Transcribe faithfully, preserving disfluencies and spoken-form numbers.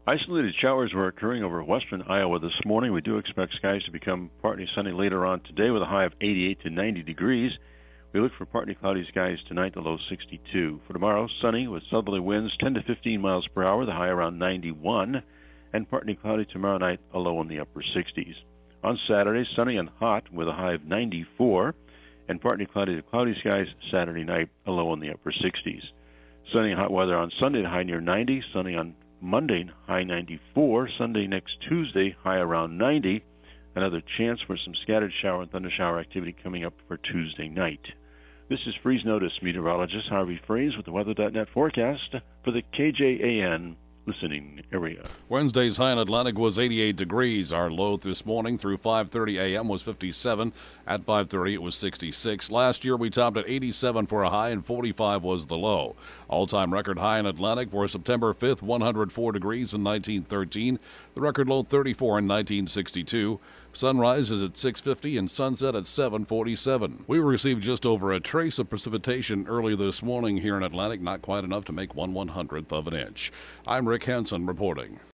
Isolated showers were occurring over western Iowa this morning. We do expect skies to become partly sunny later on today with a high of eighty-eight to ninety degrees. We look for partly cloudy skies tonight, the low sixty-two. For tomorrow, sunny with southerly winds ten to fifteen miles per hour, the high around ninety-one. And partly cloudy tomorrow night, a low in the upper sixties. On Saturday, sunny and hot with a high of ninety-four. And partly cloudy to cloudy skies Saturday night, a low in the upper sixties. Sunny and hot weather on Sunday, high near ninety. Sunny on Monday, high ninety-four. Sunday next Tuesday, high around ninety. Another chance for some scattered shower and thundershower activity coming up for Tuesday night. This is Freeze Notice meteorologist Harvey Freeze with the weather dot net forecast for the K J A N listening area. Wednesday's high in Atlantic was eighty-eight degrees. Our low this morning through five thirty a.m. was fifty-seven. At five thirty, it was sixty-six. Last year, we topped at eighty-seven for a high, and forty-five was the low. All-time record high in Atlantic for September fifth, one hundred four degrees in nineteen thirteen. The record low, thirty-four in nineteen sixty-two. Sunrise is at six fifty and sunset at seven forty-seven. We received just over a trace of precipitation early this morning here in Atlantic, not quite enough to make one one-hundredth of an inch. I'm Rick Hansen reporting.